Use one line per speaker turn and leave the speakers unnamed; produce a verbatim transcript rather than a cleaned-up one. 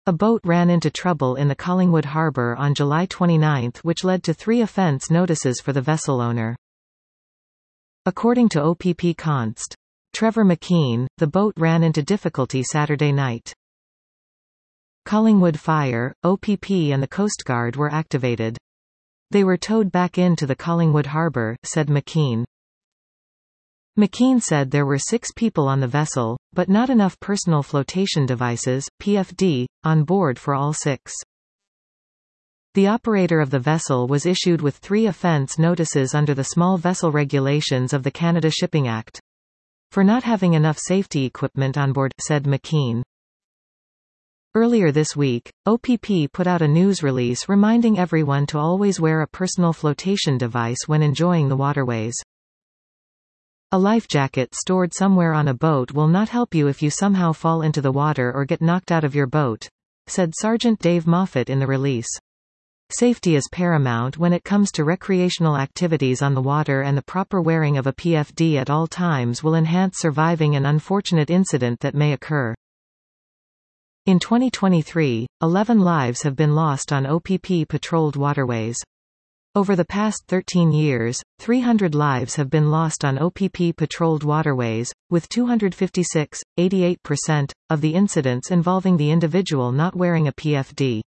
A boat ran into trouble in the Collingwood Harbour on July twenty-ninth, which led to three offence notices for the vessel owner. According to O P P const. Trevor McKean, the boat ran into difficulty Saturday night. Collingwood Fire, O P P and the Coast Guard were activated. They were towed back into the Collingwood Harbour, said McKean. McKean said there were six people on the vessel, but not enough personal flotation devices, P F D, on board for all six. The operator of the vessel was issued with three offence notices under the Small Vessel Regulations of the Canada Shipping Act. For not having enough safety equipment on board, said McKean. Earlier this week, O P P put out a news release reminding everyone to always wear a personal flotation device when enjoying the waterways. A life jacket stored somewhere on a boat will not help you if you somehow fall into the water or get knocked out of your boat, said Sergeant Dave Moffat in the release. Safety is paramount when it comes to recreational activities on the water, and the proper wearing of a P F D at all times will enhance surviving an unfortunate incident that may occur. In twenty twenty-three, eleven lives have been lost on O P P-patrolled waterways. Over the past thirteen years, three hundred lives have been lost on O P P-patrolled waterways, with two hundred fifty-six, eighty-eight percent, of the incidents involving the individual not wearing a P F D.